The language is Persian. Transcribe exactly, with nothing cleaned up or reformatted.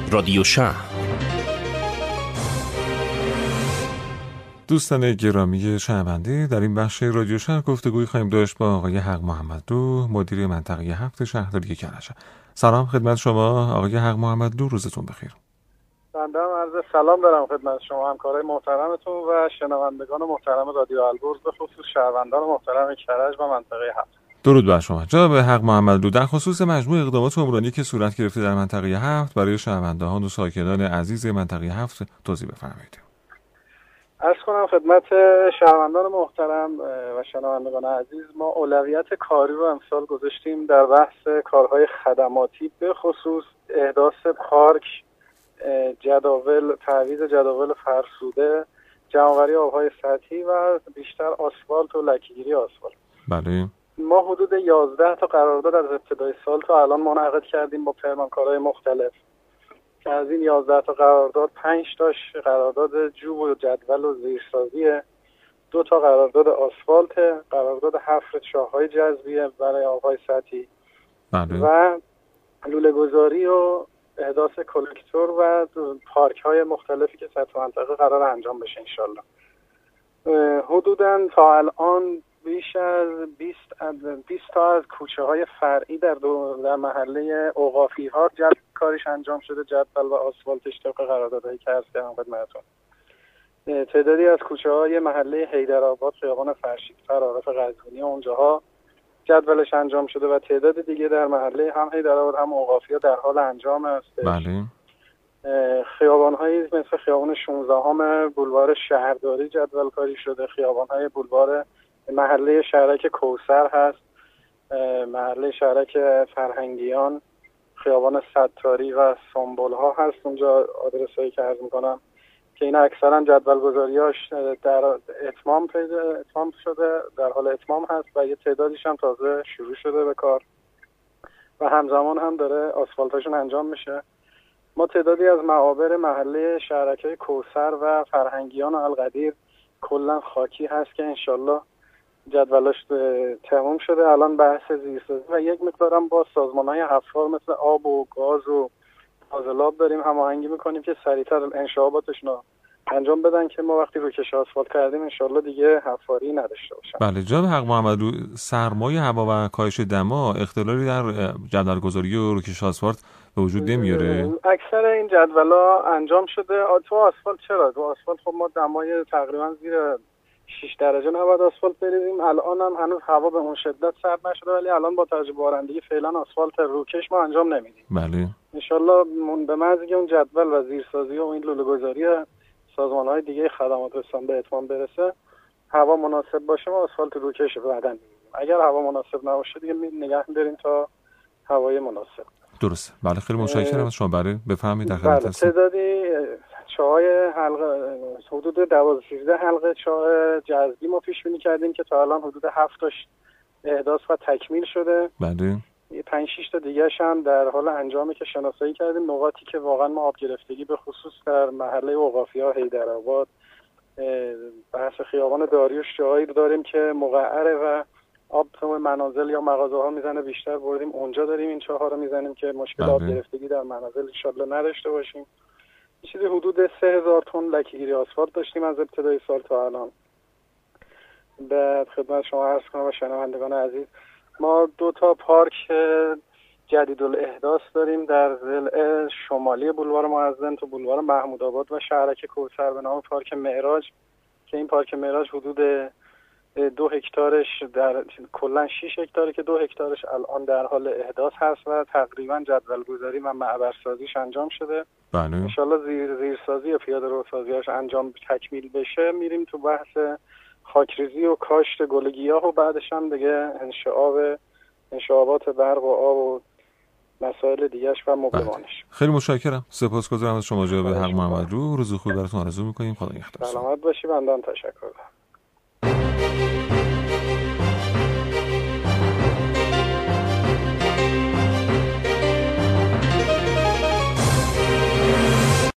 رادیو شهر. دوستان گرامی شنونده، در این بخش رادیو شهر گفتگویی خواهیم داشت با آقای حق محمدلو، مدیر منطقه هفت شهرداری کرج. سلام خدمت شما آقای حق محمدلو، روزتون بخیر. بنده هم عرض سلام دارم خدمت شما همکارای محترمتون و شنوندگان محترم رادیو البرز، به خصوص شهروندان محترم کرج و منطقه هفت. درود بر شما جناب حق محمدلو. در خصوص مجموع اقدامات عمرانی که صورت گرفته در منطقه هفت برای شهروندان و ساکنان عزیز منطقه هفت توضیح بفرمایید. عرض کنم خدمت شهروندان محترم و شنوندگان عزیز، ما اولویت کاری رو امسال گذاشتیم در بحث کارهای خدماتی، به خصوص احداث پارک، جداول، تعویض جداول فرسوده، جمع‌آوری آب‌های سطحی و بیشتر آسفالت و لکه‌گیری آسفالت. بله. ما حدود یازده تا قرارداد از ابتدای سال تا الان منعقد کردیم با پیمانکارهای مختلف که از این یازده تا قرارداد پنج تاش قرارداد جوب و جدول و زیرسازیه، دو تا قرارداد آسفالت، قرارداد حفر چاه‌های جذبیه برای آب‌های سطحی بله. و لوله گذاری و احداث کلکتور و پارک‌های مختلفی که سطح منطقه قرار انجام بشه انشالله. حدوداً تا الان بیش از بیست تا از کوچه‌های فرعی در در محله اوقافی‌ها جلب کاریش انجام شده، جدول و آسفالتش طبق قراردادهایی که عرض کردم خدمتتون. تعدادی از کوچه‌های محله حیدرآباد، خیابان فرشیدفر، عارف قزوینی، اونجاها جدولش انجام شده و تعداد دیگه در محله هم حیدرآباد هم اوقافی‌ها در حال انجام است. بله. خیابان‌هایی مثل خیابان شانزده هم بولوار شهرداری جدول کاری شده، خیابان‌های بولوار محله شهرک کوثر هست، محله شهرک فرهنگیان، خیابان ستاری و سنبل‌ها هست. اونجا آدرسایی که عرض می‌کنم که اینا اکثرا جدول گذاری‌هاش در اتمام پیدا اتمام شده، در حال اتمام هست و یه تعدادیش هم تازه شروع شده به کار و همزمان هم داره آسفالتاشون انجام میشه. ما تعدادی از معابر محله شهرک‌های کوثر و فرهنگیان و القدیر کلا خاکی هست که انشالله جدولاش تمام شده. الان بحث زیرسازی و یک مقدارم با سازمان‌های حفار مثل آب و گاز و فاضلاب داریم هماهنگی میکنیم که سریعتر انشاءاتشون رو انجام بدن که ما وقتی روکش آسفالت کردیم انشالله دیگه حفاری نداشته باشن. بله. جناب حق محمدلو، سرمای هوا و کاهش دما اختلالی در جدول‌گذاری و روکش آسفالت به وجود نمیاره؟ اکثر این جدولا انجام شده. تو آسفالت چرا؟ تو آسفالت خب ما دمای تقریبا زیر شش درجه نباید آسفالت بریزیم. الان هم هنوز هوا به اون شدت سرد نشده، ولی الان با توجه به بارندگی فعلا آسفالت روکش ما انجام نمیدیم. بله. انشالله به محض اینکه اون جدول و زیرسازی و این لوله گذاری سازمان‌های دیگه خدمات رسان به اتمام برسه، هوا مناسب باشه ما آسفالت روکش بعداً می‌بینیم. اگر هوا مناسب نباشه دیگه نگه می‌داریم تا هوای مناسب. درسته. بله خیلی متشکرم از شما. برای بفهمید در خدمت هستم. تعدادی چاهای حلقه حدود دوازده سیزده حلقه چاه جذبی ما پیش بینی کردیم که تا الان حدود هفت تاش احداث و تکمیل شده. بله. پنج شش تا دیگه‌ش هم در حال انجامه که شناسایی کردیم. نقاطی که واقعا ما آب گرفتگی به خصوص در محله اوقافی‌ها، حیدرآباد، بحث خیابان داریوش جایی داریم که مقعره و آب تو منازل یا مغازه‌ها میزنه بیشتر، بردیم اونجا داریم این چاه‌ها رو میزنیم که مشکل بله. آب گرفتگی در منازل ان شاءالله نداشته باشیم. چیزی حدود سه هزار تن لکه‌گیری آسفالت داشتیم از ابتدای سال تا الان. بعد خدمت شما عرض کنم و شنوندگان عزیز، ما دو تا پارک جدیدالاحداث داریم در ضلع شمالی بولوار معظم تو بولوار محمود آباد و شهرک کوثر به نام پارک معراج که این پارک معراج حدود دو هکتارش در کلا شش هکتاره که دو هکتارش الان در حال احداث هست و تقریبا جدول گذاری و معبرسازیش انجام شده. بله. ان شاءالله زیر زیرسازی و پیاده رو سازیاش انجام تکمیل بشه میریم تو بحث خاکریزی و کاشت گل گیاه و بعدش هم دیگه انشعاب انشعابات برق و آب و مسائل دیگه‌اش و مبلمانش. خیلی متشکرم. سپاسگزارم از شما جناب حق محمدلو. روز خوبی براتون آرزو می‌کنیم. خدا نگهدار. سلامت باشی. بنده هم تشکر.